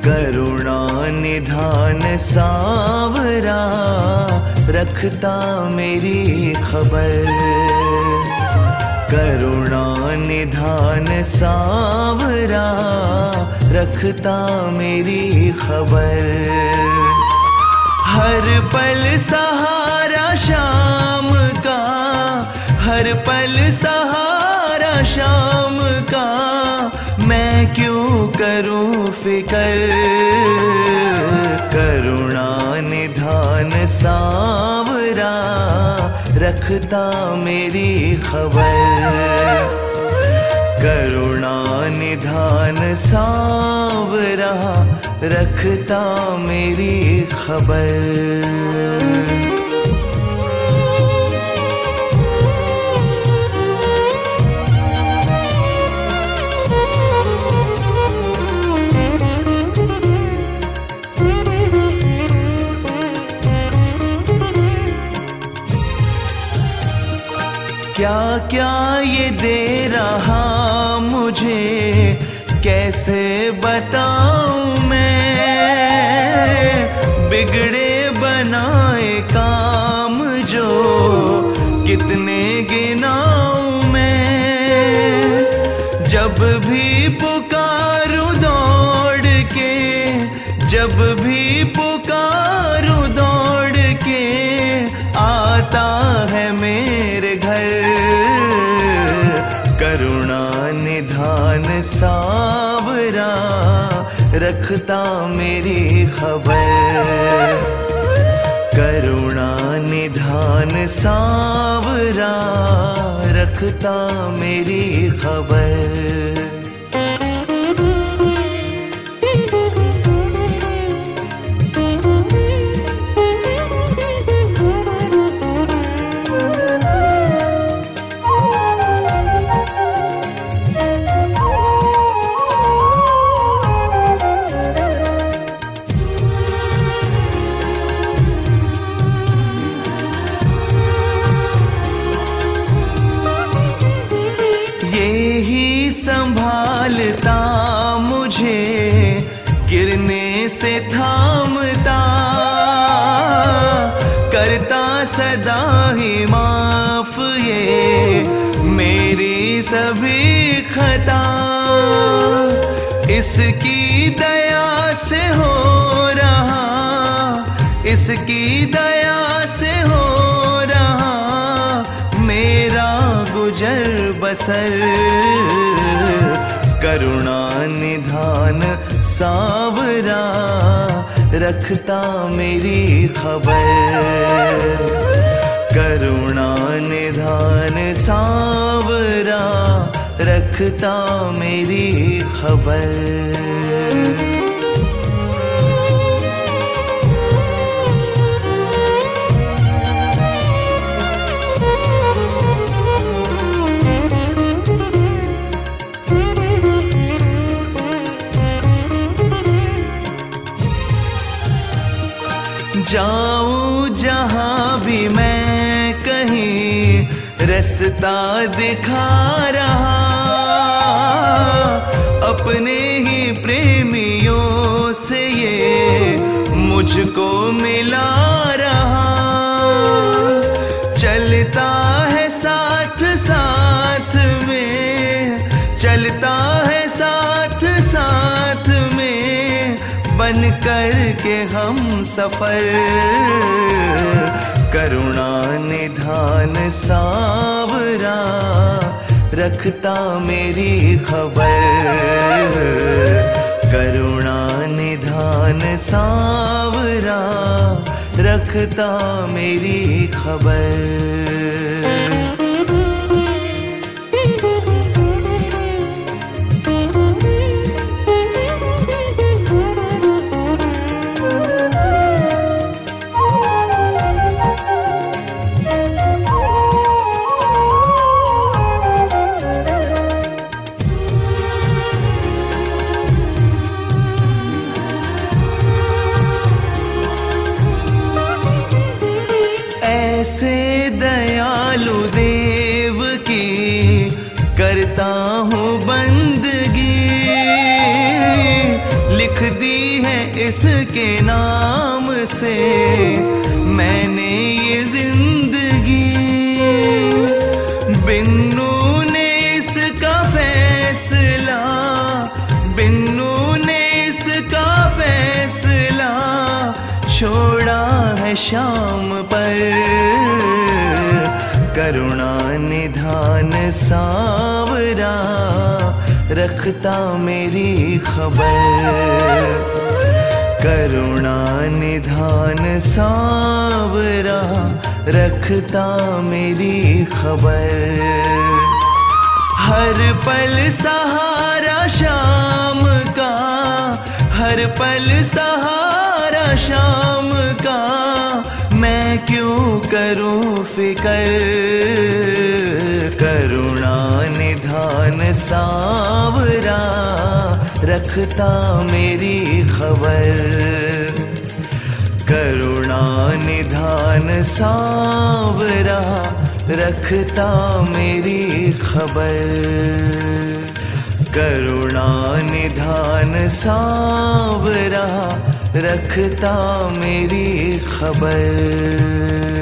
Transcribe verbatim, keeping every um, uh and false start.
करुणा निधान सांवरा रखता मेरी खबर। करुणा निधान सांवरा रखता मेरी खबर। हर पल सहारा शाम का, हर पल सहारा शाम का, मैं क्यों करूं फिकर। करुणा निधान सांवरा रखता मेरी खबर। करुणा निधान सांवरा रखता मेरी खबर। क्या क्या ये दे रहा मुझे, कैसे बताऊं मैं। बिगड़े बनाए काम जो कितने गिनाऊं मैं। जब भी पुकारूं दौड़ के, जब भी पुकारूं दौड़ के, आता है मेरे घर। करुणा निधान सांवरा रखता मेरी खबर। करुणा निधान सांवरा रखता मेरी खबर। संभालता मुझे गिरने से थामता, करता सदा ही माफ ये मेरी सभी खता। इसकी दया से हो रहा, इसकी दया से हो रहा मेरा गुजर बसर। करुणा निधान सांवरा रखता मेरी खबर। करुणा निधान सांवरा रखता मेरी खबर। जाऊं जहां भी मैं कहीं रास्ता दिखा रहा, अपने ही प्रेमियों से ये मुझको मिला रहा। चलता है साथ साथ में, चलता है साथ साथ में, बन कर के हम सफर। करुणा निधान सांवरा रखता मेरी खबर। करुणा निधान सांवरा रखता मेरी खबर। ऐसे दयालु देव की करता हूँ बंदगी, लिख दी है इसके नाम से मैंने ये जिंदगी। बिन्नू ने इसका फैसला, बिन्नू ने इसका फैसला छोड़ा है शाम पर। करुणा निधान सांवरा रखता मेरी खबर। करुणा निधान सांवरा रखता मेरी खबर। हर पल सहारा शाम का, हर पल सहारा शाम का, मैं क्यों करूं फिकर। करुणा निधान सांवरा रखता मेरी खबर। करुणा निधान सांवरा रखता मेरी खबर। करुणा निधान सांवरा रखता मेरी खबर।